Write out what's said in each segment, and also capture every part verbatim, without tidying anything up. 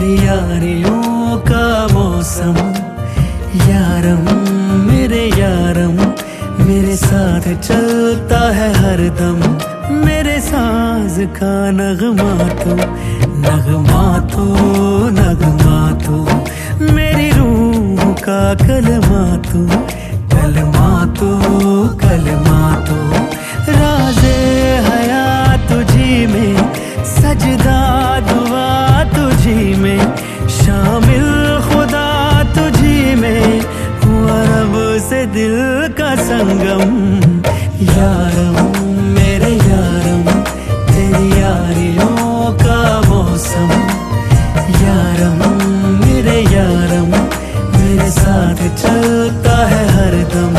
तेरी यारियों का मौसम। यारम मेरे यारम मेरे साथ चलता है हरदम। मेरे साज का नगमा तो नगमा तो नगमा तो मेरी रूह का कलमा तो कलमा तो कलमा तो राज़े हया तुझी में सजदा दुआ तुझी में शामिल खुदा तुझी में हुआ रब से दिल का संगम। यारम मेरे यारम तेरी यारियों का मौसम। यारम मेरे यारम मेरे साथ चलता है हरदम।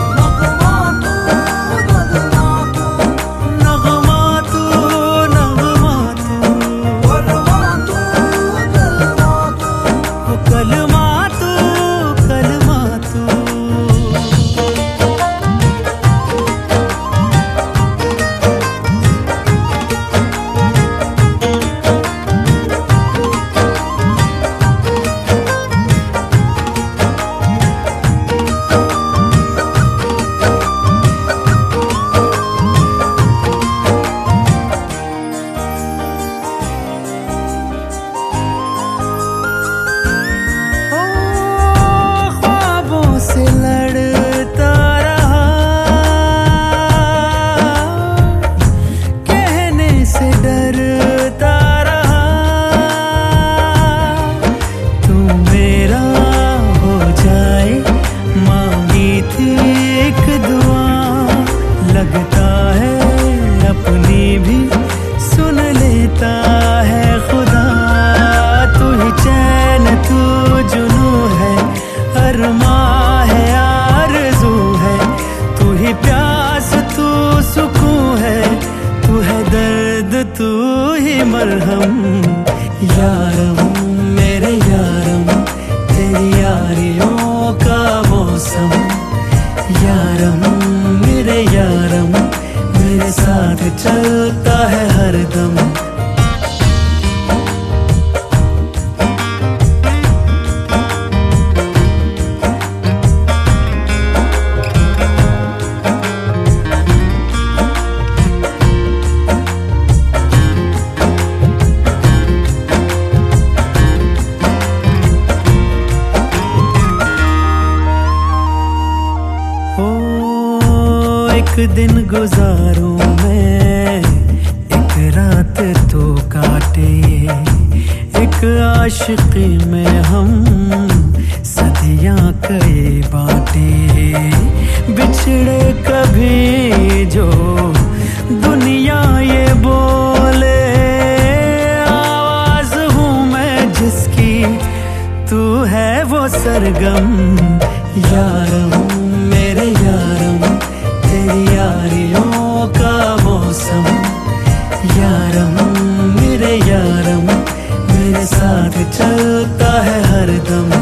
लगता है अपनी भी सुन लेता है खुदा। तू ही चैन तू जुनू है अरमा है आरज़ू है। तू ही प्यास तू सुकून है तू है दर्द तू ही मरहम। यारम मेरे यारम तेरी यारियों का मौसम। यारम मेरे यारम मेरे साथ चलता है हरदम। एक दिन गुजारूं मैं एक रात तो काटे। एक आशिकी में हम सदियां कई बाटे। बिछड़े कभी जो दुनिया ये बोले आवाज हूँ मैं जिसकी तू है वो सरगम। यारम मेरे यारम तेरी यारियों का मौसम। यारम मेरे यारम मेरे साथ चलता है हरदम।